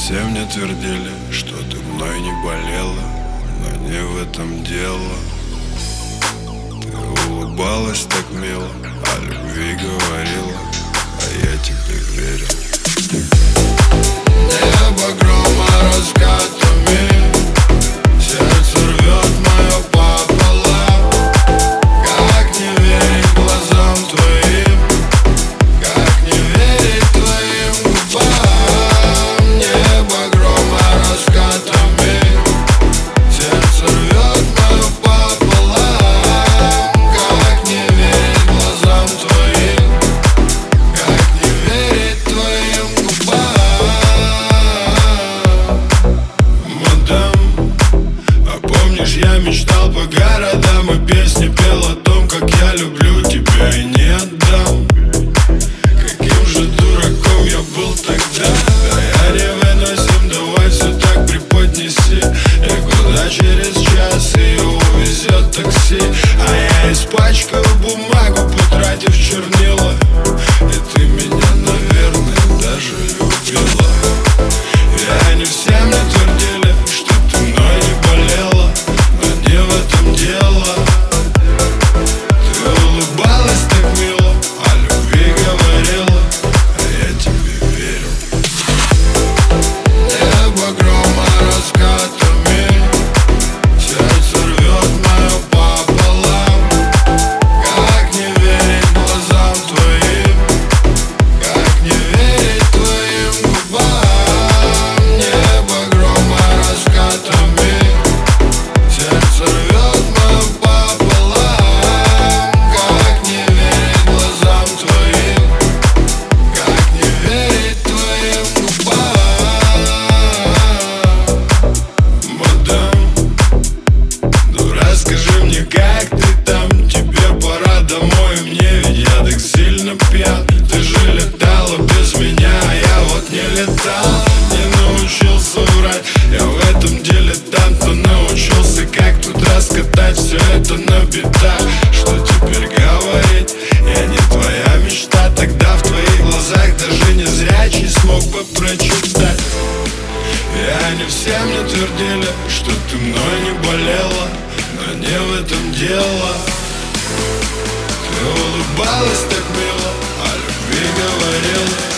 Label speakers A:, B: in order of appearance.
A: все мне твердили, что ты мной не болела, но не в этом дело. Ты улыбалась так мило, о любви говорила, а я тебе верил. Небо грома раскатами, сердце рвет мое пополам. Как не верить глазам твоим, как не верить твоим губам. Небо грома раскатами, сердце рвет мое пополам. Как не верить глазам твоим, как не верить твоим губам. Мадам, а помнишь, я мечтал по городам и песни пел о том, как я люблю тебя и не отдам. Каким же дураком я был тогда. Да я не выносим, давай все так преподнеси. И куда через час ее увезет такси, а я испачкаю бумагу, потратив чернила. И ты меня, наверное, даже любила. И они все мне твердили, что ты мной не болела, но не в этом дело. Ты улыбалась так мило, о любви говорила, а я тебе верил. Небо грома раскатами, сердце рвет мое пополам. Как не верить глазам твоим, как не верить твоим губам. Небо грома раскатами, сердце рвет мое пополам. Как не верить глазам твоим, как не верить твоим губам. Мадам, ну расскажи мне, как ты там? Тебе пора домой, мне ведь я так сильно пьян. Ты же летала без меня, а я вот не летал. Не научился врать, я в этом дилетант, но научился, как тут раскатать все это на битах. Что теперь говорить, я не твоя мечта. Тогда в твоих глазах даже незрячий смог бы прочитать. И они все мне твердили, что ты мной не болела, но не в этом дело. Ты улыбалась так мило, о любви говорила,